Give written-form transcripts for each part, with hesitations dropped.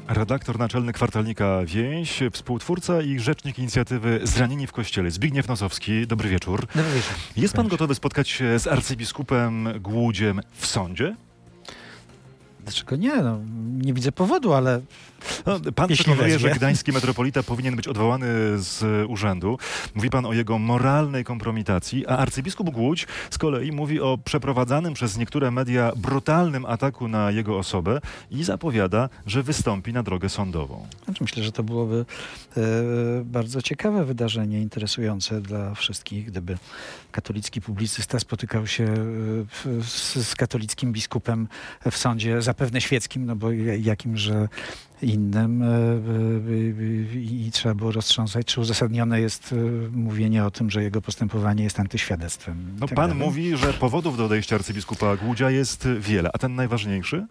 Redaktor naczelny kwartalnika Więź, współtwórca i rzecznik inicjatywy Zranieni w Kościele, Zbigniew Nosowski. Dobry wieczór. Dobry wieczór. Jest pan gotowy spotkać się z arcybiskupem Głódziem w sądzie? Dlaczego nie? No, nie widzę powodu, ale Pan jeśli przekonuje, wezwie. że gdański metropolita powinien być odwołany z urzędu. Mówi pan o jego moralnej kompromitacji, a arcybiskup Głódź z kolei mówi o przeprowadzanym przez niektóre media brutalnym ataku na jego osobę i zapowiada, że wystąpi na drogę sądową. Znaczy, myślę, że to byłoby bardzo ciekawe wydarzenie, interesujące dla wszystkich, gdyby katolicki publicysta spotykał się z katolickim biskupem w sądzie, zapewne świeckim, no bo jakimże innym i trzeba było roztrząsać, czy uzasadnione jest mówienie o tym, że jego postępowanie jest antyświadectwem. No, tak pan dalej. mówi, że powodów do odejścia arcybiskupa Głódzia jest wiele, a ten najważniejszy?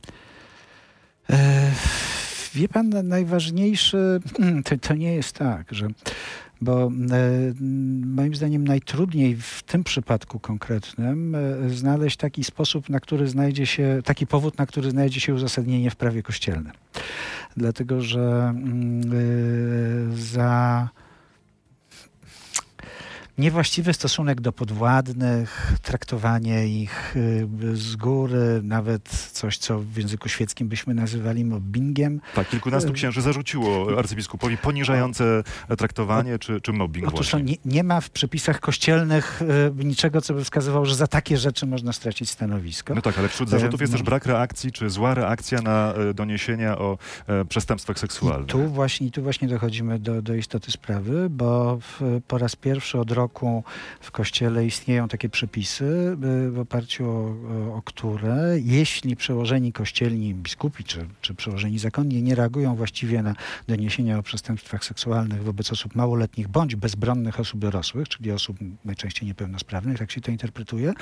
Wie pan, najważniejszy to nie jest tak, że bo moim zdaniem najtrudniej w tym przypadku konkretnym znaleźć taki sposób, taki powód, na który znajdzie się uzasadnienie w prawie kościelnym. Dlatego, że za niewłaściwy stosunek do podwładnych, traktowanie ich z góry, nawet coś, co w języku świeckim byśmy nazywali mobbingiem. Tak, kilkunastu księży zarzuciło arcybiskupowi poniżające traktowanie czy mobbing Otóż właśnie. nie ma w przepisach kościelnych niczego, co by wskazywało, że za takie rzeczy można stracić stanowisko. No tak, ale wśród zarzutów jest też brak reakcji, czy zła reakcja na doniesienia o przestępstwach seksualnych. I tu właśnie dochodzimy do istoty sprawy, bo po raz pierwszy od roku w Kościele istnieją takie przepisy, w oparciu o które jeśli przełożeni kościelni, biskupi czy przełożeni zakonni nie reagują właściwie na doniesienia o przestępstwach seksualnych wobec osób małoletnich bądź bezbronnych osób dorosłych, czyli osób najczęściej niepełnosprawnych, tak się to interpretuje,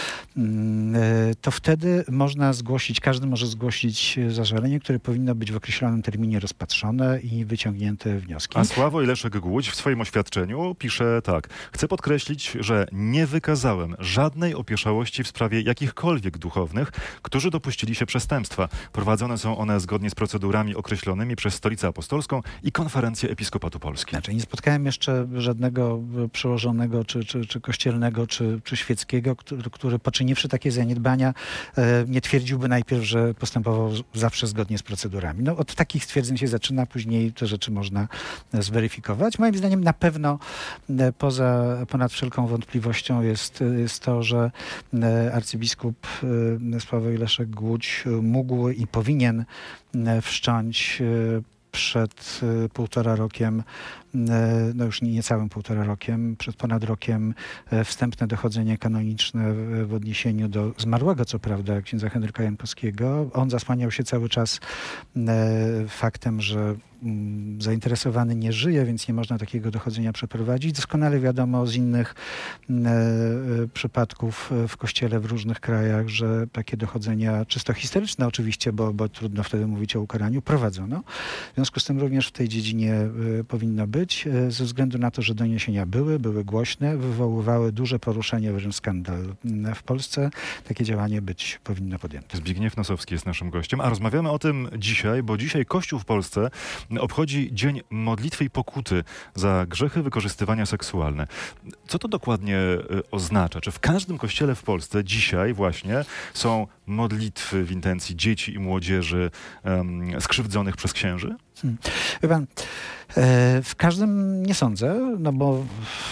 to wtedy każdy może zgłosić zażalenie, które powinno być w określonym terminie rozpatrzone i wyciągnięte wnioski. A Sławoj Leszek Głódź w swoim oświadczeniu pisze tak. Chcę podkreślić, że nie wykazałem żadnej opieszałości w sprawie jakichkolwiek duchownych, którzy dopuścili się przestępstwa. Prowadzone są one zgodnie z procedurami określonymi przez Stolicę Apostolską i Konferencję Episkopatu Polski. Znaczy, nie spotkałem jeszcze żadnego przełożonego, czy kościelnego, czy świeckiego, który poczyniwszy takie zaniedbania, nie twierdziłby najpierw, że postępował zawsze zgodnie z procedurami. No, od takich stwierdzeń się zaczyna, później te rzeczy można zweryfikować. Moim zdaniem na pewno ponad wszelką wątpliwością jest to, że arcybiskup Sławoj Leszek Głódź mógł i powinien wszcząć przed 1,5 rokiem, no już niecałym 1,5 rokiem, przed ponad rokiem wstępne dochodzenie kanoniczne w odniesieniu do zmarłego, co prawda, księdza Henryka Jankowskiego. On zasłaniał się cały czas faktem, że zainteresowany nie żyje, więc nie można takiego dochodzenia przeprowadzić. Doskonale wiadomo z innych przypadków w Kościele w różnych krajach, że takie dochodzenia, czysto historyczne oczywiście, bo trudno wtedy mówić o ukaraniu, prowadzono. W związku z tym również w tej dziedzinie powinno być, ze względu na to, że doniesienia były głośne, wywoływały duże poruszenie, wręcz skandal w Polsce. Takie działanie powinno podjęte. Zbigniew Nosowski jest naszym gościem, a rozmawiamy o tym dzisiaj, bo dzisiaj Kościół w Polsce obchodzi Dzień Modlitwy i Pokuty za grzechy wykorzystywania seksualne. Co to dokładnie oznacza? Czy w każdym kościele w Polsce dzisiaj właśnie są modlitwy w intencji dzieci i młodzieży skrzywdzonych przez księży? Wie pan, w każdym nie sądzę, no bo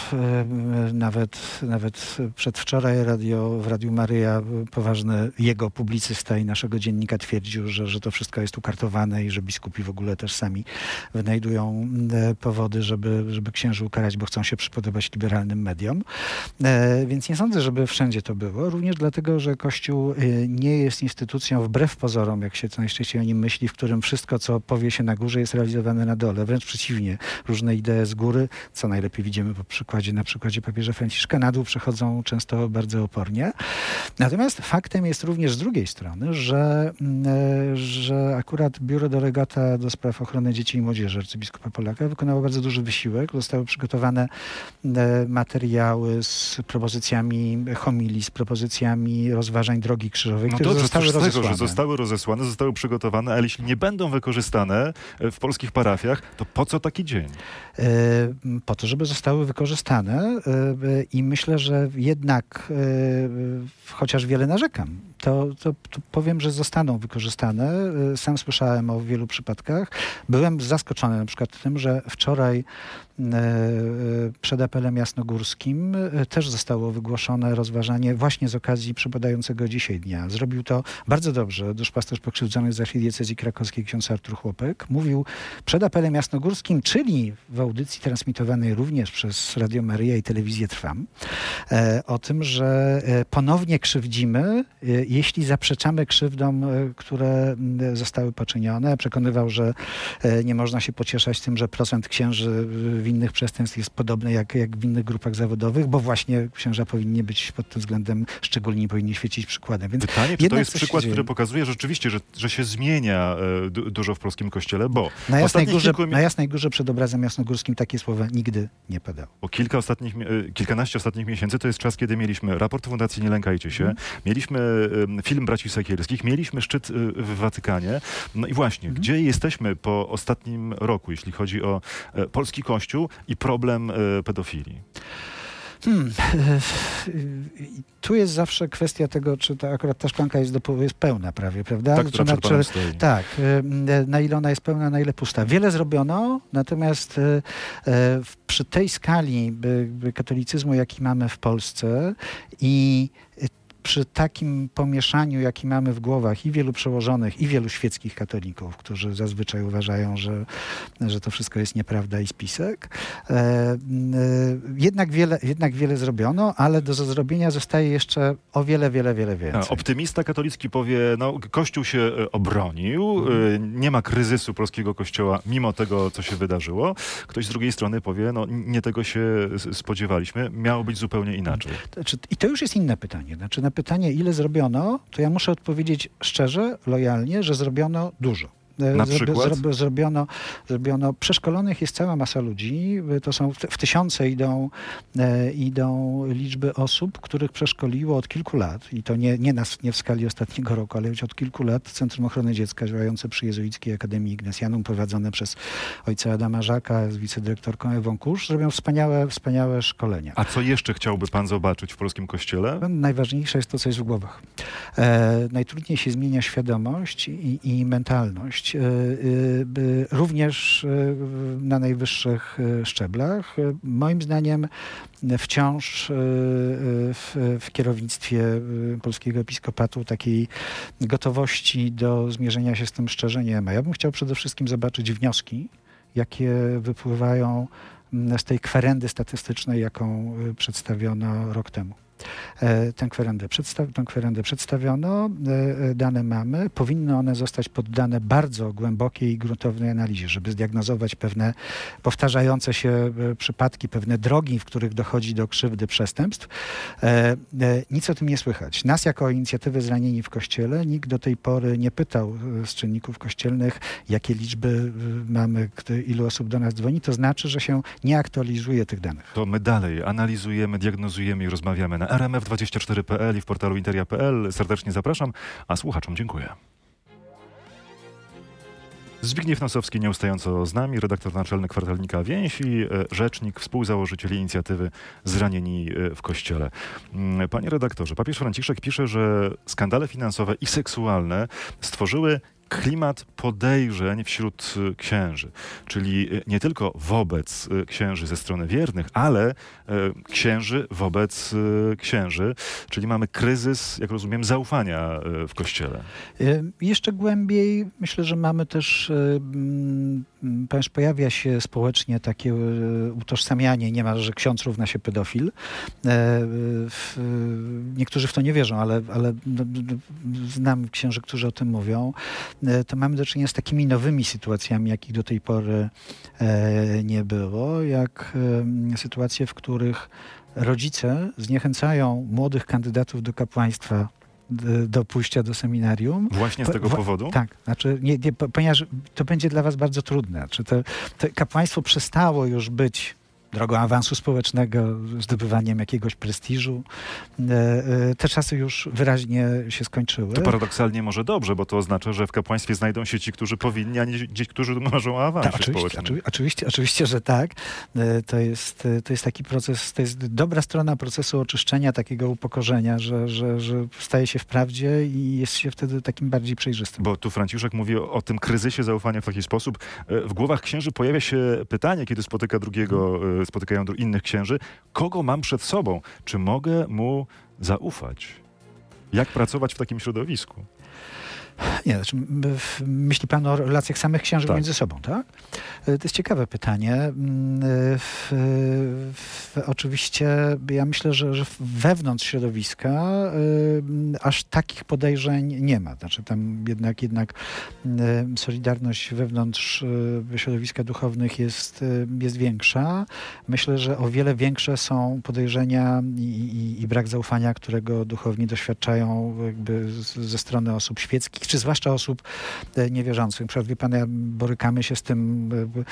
nawet przedwczoraj w Radiu Maryja poważny jego publicysta i naszego dziennika twierdził, że to wszystko jest ukartowane i że biskupi w ogóle też sami wynajdują powody, żeby księży ukarać, bo chcą się przypodobać liberalnym mediom. Więc nie sądzę, żeby wszędzie to było. Również dlatego, że Kościół nie jest instytucją wbrew pozorom, jak się to najczęściej o nim myśli, w którym wszystko, co powie się na górze, jest realizowane na dole. Wręcz przeciwnie. przeciwnie, różne idee z góry, co najlepiej widzimy na przykładzie papieża Franciszka, na dół przechodzą często bardzo opornie. Natomiast faktem jest również z drugiej strony, że akurat Biuro Delegata do spraw ochrony dzieci i młodzieży arcybiskupa Polaka wykonało bardzo duży wysiłek. Zostały przygotowane materiały z propozycjami homilii, z propozycjami rozważań drogi krzyżowej, które zostały rozesłane. Tego, że zostały rozesłane, zostały przygotowane, ale jeśli nie będą wykorzystane w polskich parafiach, to po co taki dzień? Po to, żeby zostały wykorzystane i myślę, że jednak, chociaż wiele narzekam, to powiem, że zostaną wykorzystane. Sam słyszałem o wielu przypadkach. Byłem zaskoczony na przykład tym, że wczoraj przed apelem jasnogórskim też zostało wygłoszone rozważanie właśnie z okazji przypadającego dzisiaj dnia. Zrobił to bardzo dobrze duszpasterz pokrzywdzonych z archidiecezji krakowskiej ksiądz Artur Chłopek. Mówił przed apelem jasnogórskim, czyli w audycji transmitowanej również przez Radio Maryja i Telewizję Trwam, o tym, że ponownie krzywdzimy, jeśli zaprzeczamy krzywdom, które zostały poczynione. Przekonywał, że nie można się pocieszać tym, że procent księży winnych przestępstw jest podobny jak w innych grupach zawodowych, bo właśnie księża powinni być pod tym względem szczególnie, powinni świecić przykładem. Więc pytanie, czy to jest przykład, który pokazuje rzeczywiście, że się zmienia dużo w polskim kościele, bo na Jasnej Górze przed obrazem jasnogórskim takie słowa nigdy nie padały. Bo kilkanaście ostatnich miesięcy to jest czas, kiedy mieliśmy raport Fundacji Nie Lękajcie się, mieliśmy film braci Sekielskich, mieliśmy szczyt w Watykanie. No i właśnie, gdzie jesteśmy po ostatnim roku, jeśli chodzi o polski Kościół i problem pedofilii? Tu jest zawsze kwestia tego, czy akurat ta szklanka jest pełna prawie, prawda? Tak, która przed panem stoi. Tak, na ile ona jest pełna, na ile pusta. Wiele zrobiono, natomiast przy tej skali katolicyzmu, jaki mamy w Polsce i przy takim pomieszaniu, jaki mamy w głowach i wielu przełożonych, i wielu świeckich katolików, którzy zazwyczaj uważają, że to wszystko jest nieprawda i spisek. Jednak wiele zrobiono, ale do zrobienia zostaje jeszcze o wiele więcej. Optymista katolicki powie, Kościół się obronił, nie ma kryzysu polskiego Kościoła, mimo tego, co się wydarzyło. Ktoś z drugiej strony powie, nie tego się spodziewaliśmy, miało być zupełnie inaczej. I to już jest inne pytanie. Znaczy, na pytanie, ile zrobiono, to ja muszę odpowiedzieć szczerze, lojalnie, że zrobiono dużo. Na przykład? Zrobiono, przeszkolonych jest cała masa ludzi, to są w tysiące idą liczby osób, których przeszkoliło od kilku lat i to nie w skali ostatniego roku, ale już od kilku lat Centrum Ochrony Dziecka działające przy Jezuickiej Akademii Ignatianum, prowadzone przez ojca Adama Żaka z wicedyrektorką Ewą Kusz, robią wspaniałe szkolenia. A co jeszcze chciałby pan zobaczyć w polskim Kościele? Najważniejsze jest to, co jest w głowach. Najtrudniej się zmienia świadomość i mentalność. Również na najwyższych szczeblach. Moim zdaniem wciąż w kierownictwie polskiego episkopatu takiej gotowości do zmierzenia się z tym szczerze nie ma. Ja bym chciał przede wszystkim zobaczyć wnioski, jakie wypływają z tej kwerendy statystycznej, jaką przedstawiono rok temu. Tę kwerendę przedstawiono, dane mamy. Powinny one zostać poddane bardzo głębokiej i gruntownej analizie, żeby zdiagnozować pewne powtarzające się przypadki, pewne drogi, w których dochodzi do krzywdy, przestępstw. Nic o tym nie słychać. Nas jako inicjatywę Zranieni w Kościele nikt do tej pory nie pytał z czynników kościelnych, jakie liczby mamy, ilu osób do nas dzwoni. To znaczy, że się nie aktualizuje tych danych. To my dalej analizujemy, diagnozujemy i rozmawiamy na rmf24.pl i w portalu interia.pl. Serdecznie zapraszam, a słuchaczom dziękuję. Zbigniew Nosowski nieustająco z nami, redaktor naczelny kwartalnika Więź i rzecznik, współzałożyciel inicjatywy Zranieni w Kościele. Panie redaktorze, papież Franciszek pisze, że skandale finansowe i seksualne stworzyły klimat podejrzeń wśród księży, czyli nie tylko wobec księży ze strony wiernych, ale księży wobec księży, czyli mamy kryzys, jak rozumiem, zaufania w Kościele. Jeszcze głębiej myślę, że mamy też, ponieważ pojawia się społecznie takie utożsamianie, niemal, że ksiądz równa się pedofil. Niektórzy w to nie wierzą, ale znam księży, którzy o tym mówią. to mamy do czynienia z takimi nowymi sytuacjami, jakich do tej pory nie było, jak sytuacje, w których rodzice zniechęcają młodych kandydatów do kapłaństwa do pójścia do seminarium. Właśnie z tego powodu? Tak, znaczy ponieważ to będzie dla was bardzo trudne. Znaczy to kapłaństwo przestało już być drogą awansu społecznego, zdobywaniem jakiegoś prestiżu. Te czasy już wyraźnie się skończyły. To paradoksalnie może dobrze, bo to oznacza, że w kapłaństwie znajdą się ci, którzy powinni, a nie ci, którzy marzą o awansie społecznym. Oczywiście, że tak. To jest taki proces, to jest dobra strona procesu oczyszczenia, takiego upokorzenia, że staje się w prawdzie i jest się wtedy takim bardziej przejrzystym. Bo tu Franciszek mówi o tym kryzysie zaufania w taki sposób. W głowach księży pojawia się pytanie, kiedy spotykają innych księży, kogo mam przed sobą? Czy mogę mu zaufać? Jak pracować w takim środowisku? Nie, znaczy, myśli pan o relacjach samych księży między sobą, tak? To jest ciekawe pytanie. Oczywiście ja myślę, że wewnątrz środowiska aż takich podejrzeń nie ma. Znaczy tam jednak solidarność wewnątrz środowiska duchownych jest większa. Myślę, że o wiele większe są podejrzenia i brak zaufania, którego duchowni doświadczają jakby ze strony osób świeckich, czy zwłaszcza osób niewierzących. Na przykład, wie pan, borykamy się z tym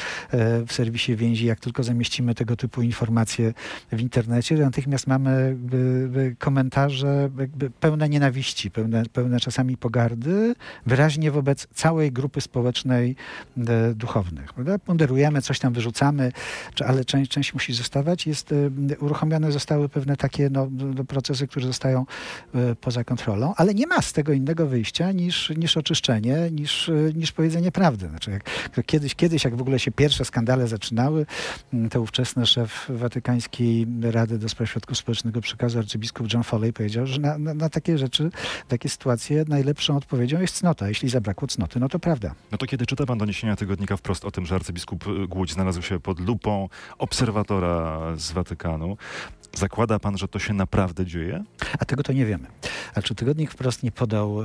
w serwisie Więzi, jak tylko zamieścimy tego typu informacje w internecie, natychmiast mamy komentarze pełne nienawiści, pełne czasami pogardy, wyraźnie wobec całej grupy społecznej duchownych. Prawda? Ponderujemy, coś tam wyrzucamy, ale część musi zostawać. Uruchomione zostały pewne takie procesy, które zostają poza kontrolą, ale nie ma z tego innego wyjścia niż oczyszczenie, niż powiedzenie prawdy. Znaczy, kiedyś, jak w ogóle się pierwsze skandale zaczynały, to ówczesny szef Watykańskiej Rady do Spraw Środków Społecznego Przekazu, arcybiskup John Foley, powiedział, że na takie rzeczy, takie sytuacje najlepszą odpowiedzią jest cnota. Jeśli zabrakło cnoty, no to prawda. No to kiedy czyta pan doniesienia tygodnika Wprost o tym, że arcybiskup Głódź znalazł się pod lupą obserwatora z Watykanu, zakłada pan, że to się naprawdę dzieje? A tego to nie wiemy. Znaczy, tygodnik Wprost nie podał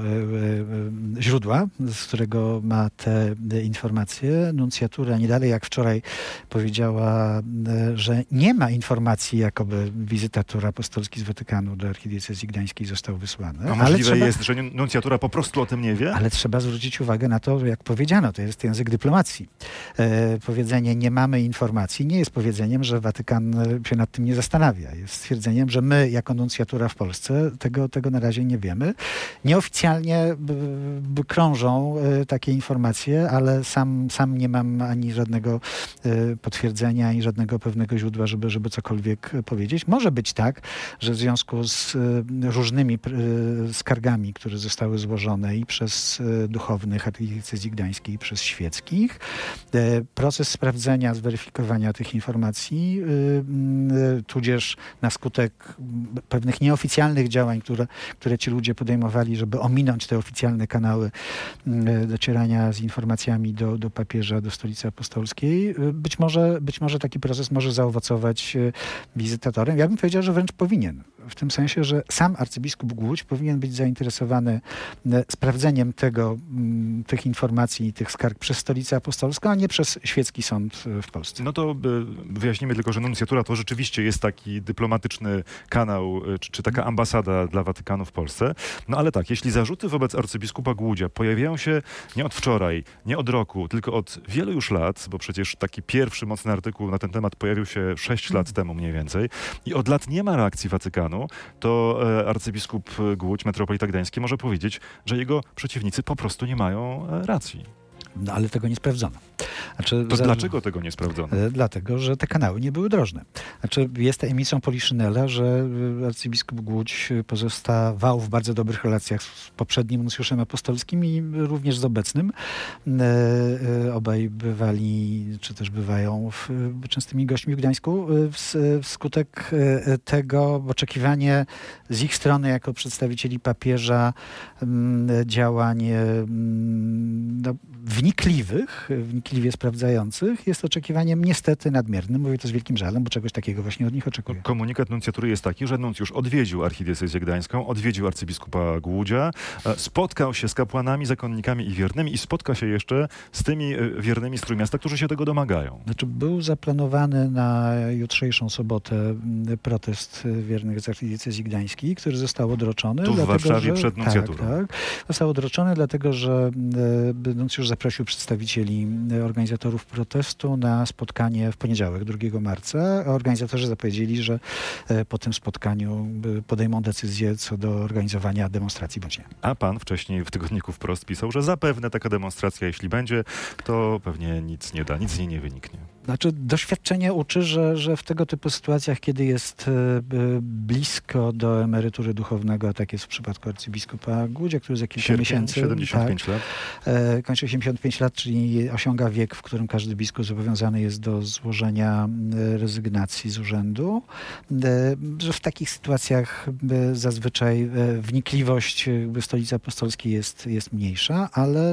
źródła, z którego ma te informacje. Nuncjatura nie dalej jak wczoraj powiedziała, że nie ma informacji, jakoby wizytator apostolski z Watykanu do archidiecezji gdańskiej został wysłany. A możliwe jest, że nuncjatura po prostu o tym nie wie? Ale trzeba zwrócić uwagę na to, jak powiedziano, to jest język dyplomacji. Powiedzenie nie mamy informacji nie jest powiedzeniem, że Watykan się nad tym nie zastanawia. Jest stwierdzeniem, że my jako nuncjatura w Polsce tego na razie nie wiemy. Nieoficjalnie krążą takie informacje, ale sam nie mam ani żadnego potwierdzenia, ani żadnego pewnego źródła, żeby cokolwiek powiedzieć. Może być tak, że w związku z różnymi skargami, które zostały złożone i przez duchownych archidiecezji gdańskiej, i przez świeckich, proces sprawdzenia, zweryfikowania tych informacji, tudzież na skutek pewnych nieoficjalnych działań, które ci ludzie podejmowali, żeby ominąć te oficjalne kanały docierania z informacjami do papieża, do Stolicy Apostolskiej. Być może taki proces może zaowocować wizytatorem. Ja bym powiedział, że wręcz powinien. W tym sensie, że sam arcybiskup Głódź powinien być zainteresowany sprawdzeniem tych informacji i tych skarg przez Stolicę Apostolską, a nie przez świecki sąd w Polsce. No to wyjaśnimy tylko, że nuncjatura to rzeczywiście jest taki dyplomatyczny kanał, czy taka ambasada dla Watykanu w Polsce. No ale tak, jeśli zarzuty wobec arcybiskupa Głódzia pojawiają się nie od wczoraj, nie od roku, tylko od wielu już lat, bo przecież taki pierwszy mocny artykuł na ten temat pojawił się 6 lat temu mniej więcej i od lat nie ma reakcji Watykanu, to arcybiskup Głódź, metropolita gdański, może powiedzieć, że jego przeciwnicy po prostu nie mają racji. No ale tego nie sprawdzono. Znaczy, dlaczego tego nie sprawdzono? Dlatego, że te kanały nie były drożne. Znaczy, jest emisją Poliszynela, że arcybiskup Głódź pozostawał w bardzo dobrych relacjach z poprzednim nuncjuszem apostolskim i również z obecnym. Obaj bywali, czy też bywają częstymi gośćmi w Gdańsku. Wskutek tego oczekiwanie z ich strony jako przedstawicieli papieża działań wnikliwie sprawdzonych sprawdzających jest oczekiwaniem niestety nadmiernym. Mówię to z wielkim żalem, bo czegoś takiego właśnie od nich oczekuję. Komunikat nuncjatury jest taki, że nuncjusz odwiedził archidiecezję gdańską, odwiedził arcybiskupa Głódzia, spotkał się z kapłanami, zakonnikami i wiernymi i spotka się jeszcze z tymi wiernymi z Trójmiasta, którzy się tego domagają. Znaczy, był zaplanowany na jutrzejszą sobotę protest wiernych z archidiecezji gdańskiej, który został odroczony. Tu w Warszawie przed nuncjaturą. Tak. Został odroczony, dlatego że nuncjusz zaprosił przedstawicieli organizatorów protestu na spotkanie w poniedziałek, 2 marca. A organizatorzy zapowiedzieli, że po tym spotkaniu podejmą decyzję co do organizowania demonstracji bądź nie. A pan wcześniej w tygodniku Wprost pisał, że zapewne taka demonstracja, jeśli będzie, to pewnie nic nie da, nic z niej nie wyniknie. Znaczy, doświadczenie uczy, że w tego typu sytuacjach, kiedy jest blisko do emerytury duchownego, a tak jest w przypadku arcybiskupa Głódzia, który za kilka miesięcy 75 lat. Kończy 75 lat, czyli osiąga wiek, w którym każdy biskup zobowiązany jest do złożenia rezygnacji z urzędu, że w takich sytuacjach zazwyczaj wnikliwość Stolicy Apostolskiej jest mniejsza, ale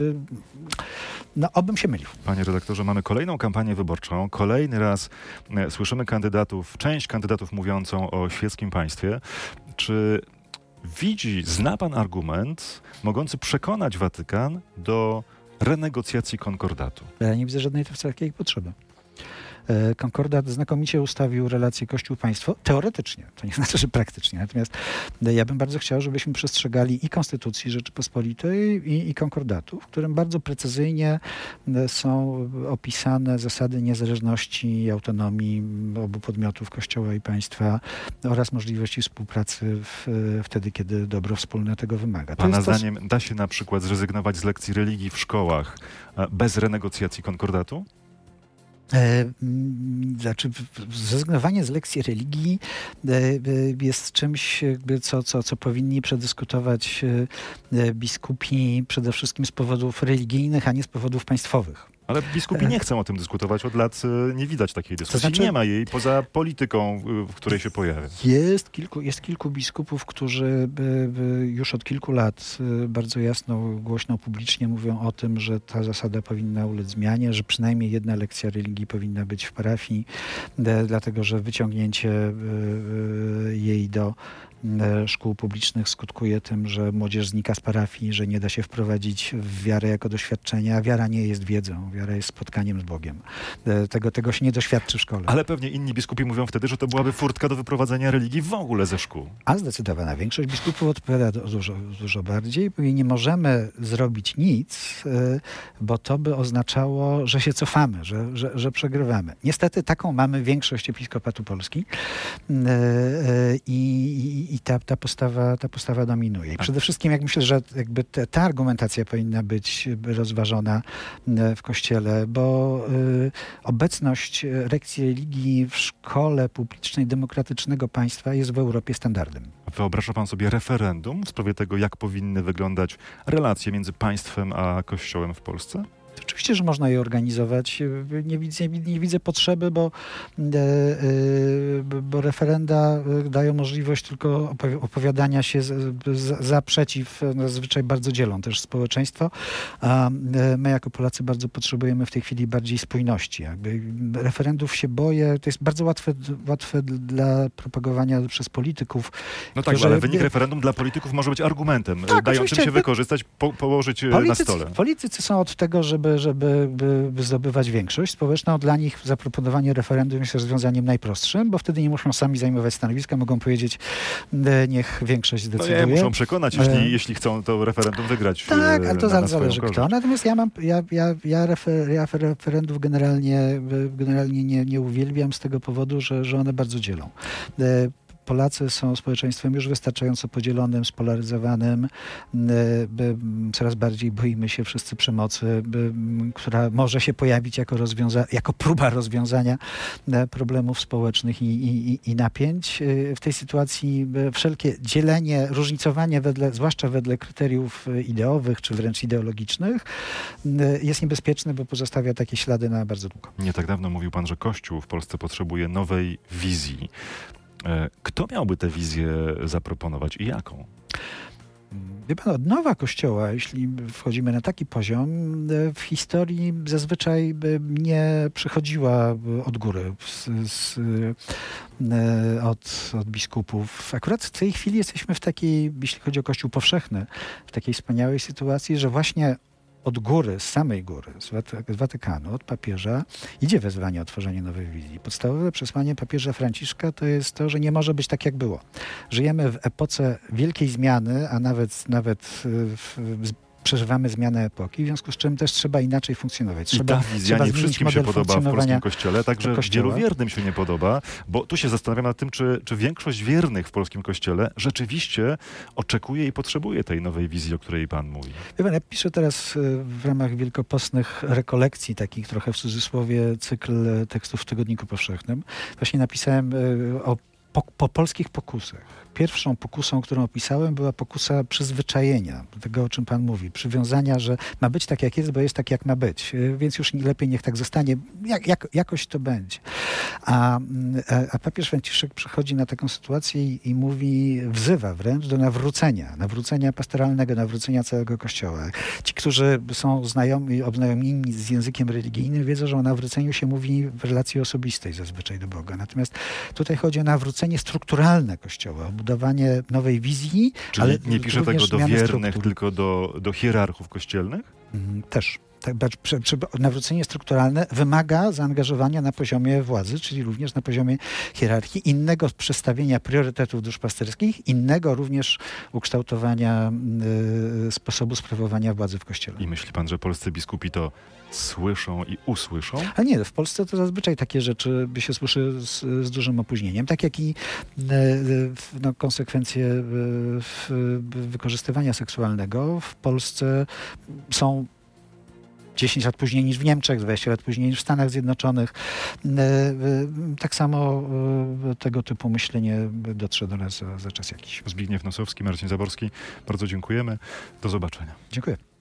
obym się mylił. Panie redaktorze, mamy kolejną kampanię wyborczą. Kolejny raz słyszymy część kandydatów mówiącą o świeckim państwie. Czy zna pan argument mogący przekonać Watykan do renegocjacji konkordatu? Ja nie widzę żadnej takiej potrzeby. Konkordat znakomicie ustawił relacje Kościół-państwo, teoretycznie, to nie znaczy, że praktycznie. Natomiast ja bym bardzo chciał, żebyśmy przestrzegali i Konstytucji Rzeczypospolitej, i konkordatu, w którym bardzo precyzyjnie są opisane zasady niezależności i autonomii obu podmiotów Kościoła i państwa oraz możliwości współpracy wtedy, kiedy dobro wspólne tego wymaga. Pana zdaniem da się na przykład zrezygnować z lekcji religii w szkołach bez renegocjacji konkordatu? Znaczy, zrezygnowanie z lekcji religii jest czymś, co powinni przedyskutować biskupi przede wszystkim z powodów religijnych, a nie z powodów państwowych. Ale biskupi nie chcą o tym dyskutować. Od lat nie widać takiej dyskusji. To znaczy, nie ma jej poza polityką, w której się pojawia. Jest kilku biskupów, którzy już od kilku lat bardzo jasno, głośno, publicznie mówią o tym, że ta zasada powinna ulec zmianie, że przynajmniej jedna lekcja religii powinna być w parafii, dlatego że wyciągnięcie jej do szkół publicznych skutkuje tym, że młodzież znika z parafii, że nie da się wprowadzić w wiarę jako doświadczenie, a wiara nie jest wiedzą, wiara jest spotkaniem z Bogiem. Tego się nie doświadczy w szkole. Ale pewnie inni biskupi mówią wtedy, że to byłaby furtka do wyprowadzenia religii w ogóle ze szkół. A zdecydowana większość biskupów odpowiada dużo bardziej. Nie możemy zrobić nic, bo to by oznaczało, że się cofamy, że przegrywamy. Niestety taką mamy większość Episkopatu Polski i ta postawa dominuje. I przede wszystkim myślę, że ta argumentacja powinna być rozważona w Kościele, bo obecność lekcji religii w szkole publicznej demokratycznego państwa jest w Europie standardem. Wyobraża pan sobie referendum w sprawie tego, jak powinny wyglądać relacje między państwem a Kościołem w Polsce? Oczywiście, że można je organizować. Nie widzę potrzeby, bo referenda dają możliwość tylko opowiadania się za, przeciw. Zazwyczaj bardzo dzielą też społeczeństwo, a my jako Polacy bardzo potrzebujemy w tej chwili bardziej spójności. Referendów się boję. To jest bardzo łatwe dla propagowania przez polityków. No tak, ale wynik referendum dla polityków może być argumentem, dającym się wykorzystać, położyć na stole. Politycy są od tego, żeby zdobywać większość społeczną. Dla nich zaproponowanie referendum jest rozwiązaniem najprostszym, bo wtedy nie muszą sami zajmować stanowiska, mogą powiedzieć, niech większość zdecyduje. Muszą przekonać, jeśli chcą to referendum wygrać. Tak, ale to zależy kto. Natomiast ja referendów generalnie nie uwielbiam z tego powodu, że one bardzo dzielą. Polacy są społeczeństwem już wystarczająco podzielonym, spolaryzowanym. Coraz bardziej boimy się wszyscy przemocy, która może się pojawić jako próba rozwiązania problemów społecznych i napięć. W tej sytuacji wszelkie dzielenie, różnicowanie zwłaszcza wedle kryteriów ideowych czy wręcz ideologicznych jest niebezpieczne, bo pozostawia takie ślady na bardzo długo. Nie tak dawno mówił pan, że Kościół w Polsce potrzebuje nowej wizji. Kto miałby tę wizję zaproponować i jaką? Wie pan, odnowa Kościoła, jeśli wchodzimy na taki poziom, w historii zazwyczaj nie przychodziła od góry, od biskupów. Akurat w tej chwili jesteśmy w takiej, jeśli chodzi o Kościół powszechny, w takiej wspaniałej sytuacji, że właśnie od góry, z samej góry, z Watykanu, od papieża, idzie wezwanie o tworzenie nowej wizji. Podstawowe przesłanie papieża Franciszka to jest to, że nie może być tak, jak było. Żyjemy w epoce wielkiej zmiany, a nawet przeżywamy zmianę epoki, w związku z czym też trzeba inaczej funkcjonować. I ta wizja nie wszystkim się podoba w polskim Kościele, także wielu wiernym się nie podoba, bo tu się zastanawiam nad tym, czy większość wiernych w polskim Kościele rzeczywiście oczekuje i potrzebuje tej nowej wizji, o której pan mówi. Wie pan, ja piszę teraz w ramach wielkopostnych rekolekcji, takich trochę w cudzysłowie, cykl tekstów w Tygodniku Powszechnym. Właśnie napisałem po polskich pokusach. Pierwszą pokusą, którą opisałem, była pokusa przyzwyczajenia do tego, o czym pan mówi. Przywiązania, że ma być tak, jak jest, bo jest tak, jak ma być. Więc już lepiej niech tak zostanie. Jakoś to będzie. A papież Franciszek przychodzi na taką sytuację i mówi, wzywa wręcz do nawrócenia pastoralnego, nawrócenia całego Kościoła. Ci, którzy są obznajomieni z językiem religijnym, wiedzą, że o nawróceniu się mówi w relacji osobistej zazwyczaj do Boga. Natomiast tutaj chodzi o nawrócenie strukturalne Kościoła, budowanie nowej wizji. Czyli ale nie pisze tego do wiernych, tylko do hierarchów kościelnych? Też. Nawrócenie strukturalne wymaga zaangażowania na poziomie władzy, czyli również na poziomie hierarchii, innego przestawienia priorytetów duszpasterskich, innego również ukształtowania sposobu sprawowania władzy w Kościele. I myśli pan, że polscy biskupi to słyszą i usłyszą? A nie, w Polsce to zazwyczaj takie rzeczy się słyszy z dużym opóźnieniem. Tak jak i konsekwencje wykorzystywania seksualnego w Polsce są 10 lat później niż w Niemczech, 20 lat później niż w Stanach Zjednoczonych. Tak samo tego typu myślenie dotrze do nas za czas jakiś. Zbigniew Nosowski, Marcin Zaborski, bardzo dziękujemy. Do zobaczenia. Dziękuję.